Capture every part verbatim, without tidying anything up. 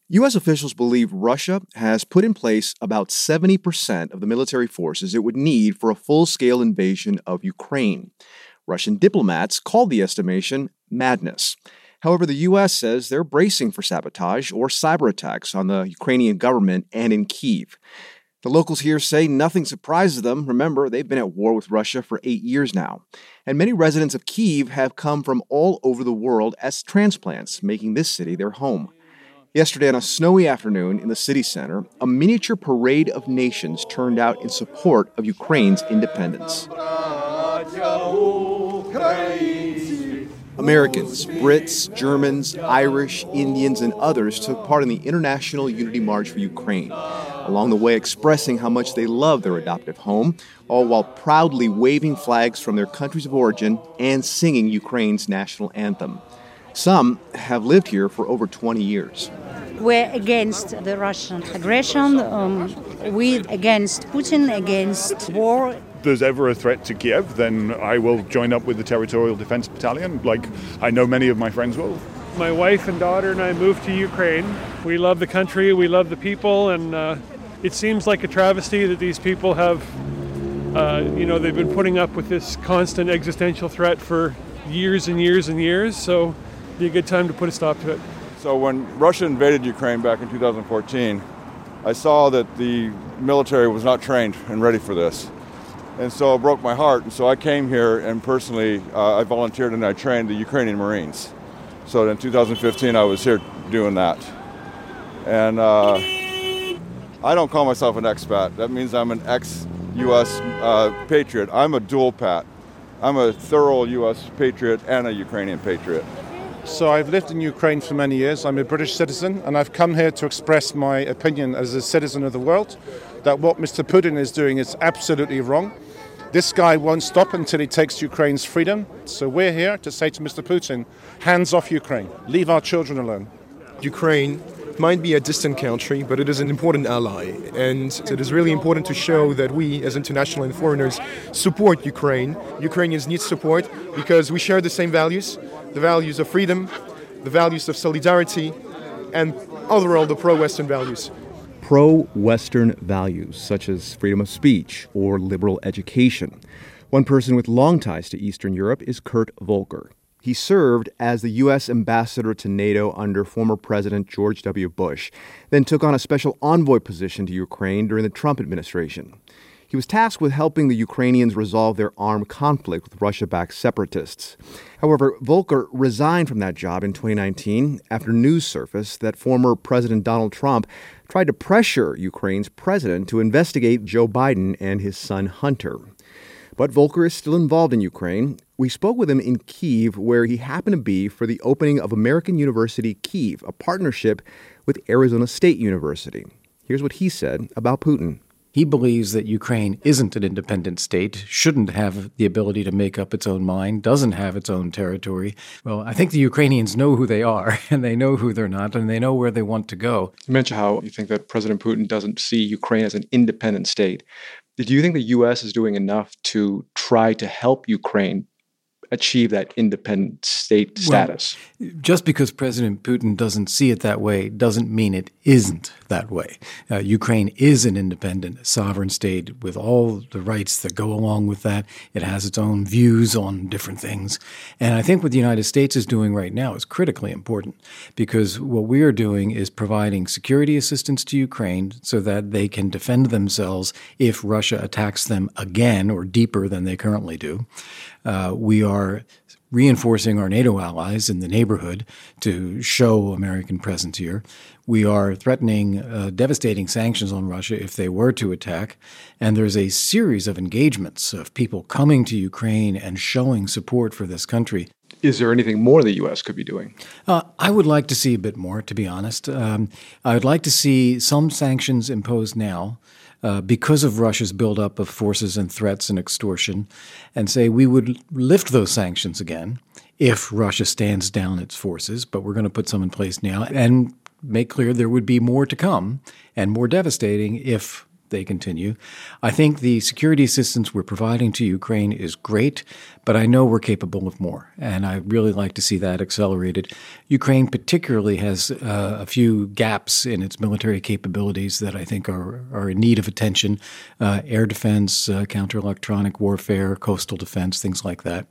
U S officials believe Russia has put in place about seventy percent of the military forces it would need for a full-scale invasion of Ukraine. Russian diplomats called the estimation madness. However, the U S says they're bracing for sabotage or cyber attacks on the Ukrainian government and in Kyiv. The locals here say nothing surprises them. Remember, they've been at war with Russia for eight years now. And many residents of Kyiv have come from all over the world as transplants, making this city their home. Yesterday, on a snowy afternoon in the city center, a miniature parade of nations turned out in support of Ukraine's independence. Americans, Brits, Germans, Irish, Indians, and others took part in the International Unity March for Ukraine, along the way expressing how much they love their adoptive home, all while proudly waving flags from their countries of origin and singing Ukraine's national anthem. Some have lived here for over twenty years. We're against the Russian aggression. Um, we're against Putin, against war. If there's ever a threat to Kiev, then I will join up with the Territorial Defense Battalion, like I know many of my friends will. My wife and daughter and I moved to Ukraine. We love the country, we love the people, and uh, it seems like a travesty that these people have, uh, you know, they've been putting up with this constant existential threat for years and years and years, so it'd be a good time to put a stop to it. So when Russia invaded Ukraine back in two thousand fourteen, I saw that the military was not trained and ready for this. And so it broke my heart. And so I came here and personally, uh, I volunteered and I trained the Ukrainian Marines. So in two thousand fifteen, I was here doing that. And uh, I don't call myself an expat. That means I'm an ex-U S uh, patriot. I'm a dual pat. I'm a thorough U S patriot and a Ukrainian patriot. So I've lived in Ukraine for many years. I'm a British citizen, and I've come here to express my opinion as a citizen of the world that what Mister Putin is doing is absolutely wrong. This guy won't stop until he takes Ukraine's freedom. So we're here to say to Mister Putin, hands off Ukraine. Leave our children alone. Ukraine might be a distant country, but it is an important ally. And it is really important to show that we, as international and foreigners, support Ukraine. Ukrainians need support because we share the same values, the values of freedom, the values of solidarity, and overall the pro-Western values. Pro-Western values, such as freedom of speech or liberal education. One person with long ties to Eastern Europe is Kurt Volker. He served as the U S ambassador to NATO under former President George W. Bush, then took on a special envoy position to Ukraine during the Trump administration. He was tasked with helping the Ukrainians resolve their armed conflict with Russia-backed separatists. However, Volker resigned from that job in twenty nineteen after news surfaced that former President Donald Trump tried to pressure Ukraine's president to investigate Joe Biden and his son Hunter. But Volker is still involved in Ukraine. We spoke with him in Kyiv, where he happened to be for the opening of American University Kyiv, a partnership with Arizona State University. Here's what he said about Putin. He believes that Ukraine isn't an independent state, shouldn't have the ability to make up its own mind, doesn't have its own territory. Well, I think the Ukrainians know who they are, and they know who they're not, and they know where they want to go. You mentioned how you think that President Putin doesn't see Ukraine as an independent state. Do you think the U S is doing enough to try to help Ukraine achieve that independent state status? Well, just because President Putin doesn't see it that way doesn't mean it isn't that way. Uh, Ukraine is an independent sovereign state with all the rights that go along with that. It has its own views on different things. And I think what the United States is doing right now is critically important because what we are doing is providing security assistance to Ukraine so that they can defend themselves if Russia attacks them again or deeper than they currently do. Uh, we are reinforcing our NATO allies in the neighborhood to show American presence here. We are threatening uh, devastating sanctions on Russia if they were to attack. And there's a series of engagements of people coming to Ukraine and showing support for this country. Is there anything more the U S could be doing? Uh, I would like to see a bit more, to be honest. Um, I would like to see some sanctions imposed now. Uh, because of Russia's buildup of forces and threats and extortion, and say we would lift those sanctions again if Russia stands down its forces, but we're going to put some in place now and make clear there would be more to come and more devastating if they continue. I think the security assistance we're providing to Ukraine is great, but I know we're capable of more, and I really like to see that accelerated. Ukraine particularly has uh, a few gaps in its military capabilities that I think are, are in need of attention. Uh, air defense, uh, counter-electronic warfare, coastal defense, things like that.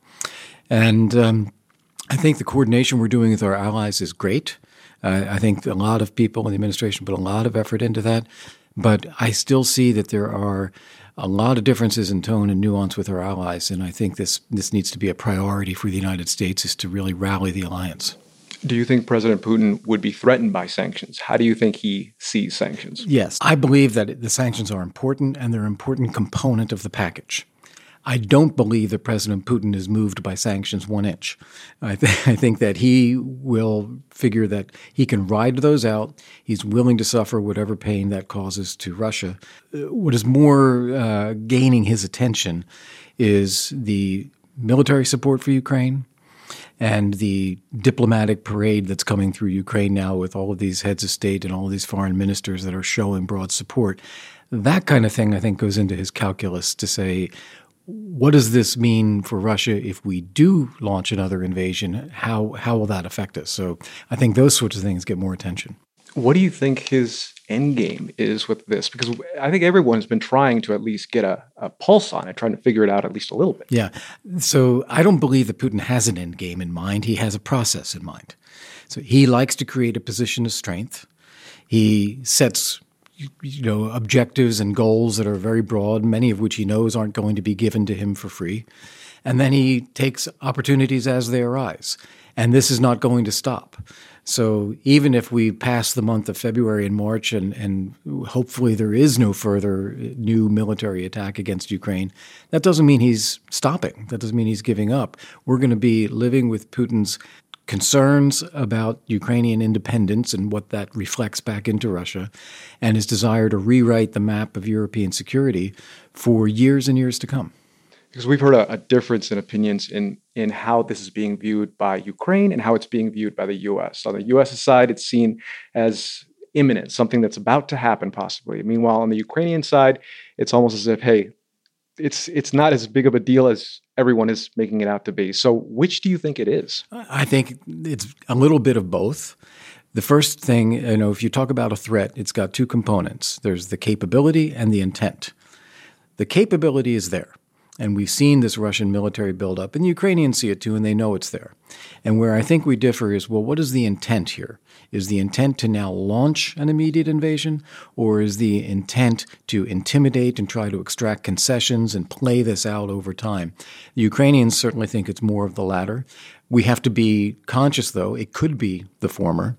And um, I think the coordination we're doing with our allies is great. Uh, I think a lot of people in the administration put a lot of effort into that. But I still see that there are a lot of differences in tone and nuance with our allies. And I think this, this needs to be a priority for the United States, is to really rally the alliance. Do you think President Putin would be threatened by sanctions? How do you think he sees sanctions? Yes, I believe that the sanctions are important, and they're an important component of the package. I don't believe that President Putin is moved by sanctions one inch. I, th- I think that he will figure that he can ride those out. He's willing to suffer whatever pain that causes to Russia. What is more uh, gaining his attention is the military support for Ukraine and the diplomatic parade that's coming through Ukraine now, with all of these heads of state and all of these foreign ministers that are showing broad support. That kind of thing, I think, goes into his calculus to say, what does this mean for Russia if we do launch another invasion? How how will that affect us? So I think those sorts of things get more attention. What do you think his end game is with this? Because I think everyone has been trying to at least get a, a pulse on it, trying to figure it out at least a little bit. Yeah. So I don't believe that Putin has an end game in mind. He has a process in mind. So he likes to create a position of strength. He sets you know, objectives and goals that are very broad, many of which he knows aren't going to be given to him for free. And then he takes opportunities as they arise. And this is not going to stop. So even if we pass the month of February and March and, and hopefully there is no further new military attack against Ukraine, that doesn't mean he's stopping. That doesn't mean he's giving up. We're going to be living with Putin's concerns about Ukrainian independence and what that reflects back into Russia, and his desire to rewrite the map of European security for years and years to come. Because we've heard a, a difference in opinions in, in how this is being viewed by Ukraine and how it's being viewed by the U S. On the U S side, it's seen as imminent, something that's about to happen possibly. Meanwhile, on the Ukrainian side, it's almost as if, hey, it's it's not as big of a deal as everyone is making it out to be. So which do you think it is? I think it's a little bit of both. The first thing, you know, if you talk about a threat, it's got two components. There's the capability and the intent. The capability is there. And we've seen this Russian military buildup, and the Ukrainians see it too, and they know it's there. And where I think we differ is, well, what is the intent here? Is the intent to now launch an immediate invasion, or is the intent to intimidate and try to extract concessions and play this out over time? The Ukrainians certainly think it's more of the latter. We have to be conscious, though, it could be the former.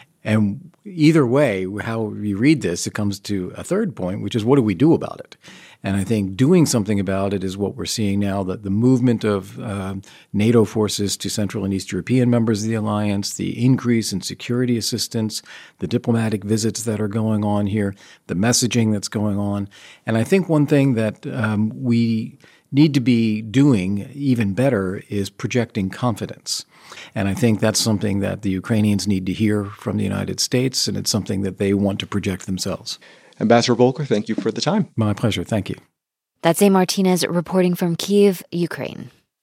And either way, how we read this, it comes to a third point, which is what do we do about it? And I think doing something about it is what we're seeing now, that the movement of uh, NATO forces to Central and East European members of the alliance, the increase in security assistance, the diplomatic visits that are going on here, the messaging that's going on. And I think one thing that um, we need to be doing even better is projecting confidence. And I think that's something that the Ukrainians need to hear from the United States, and it's something that they want to project themselves. Ambassador Volker, thank you for the time. My pleasure. Thank you. That's A. Martinez reporting from Kyiv, Ukraine.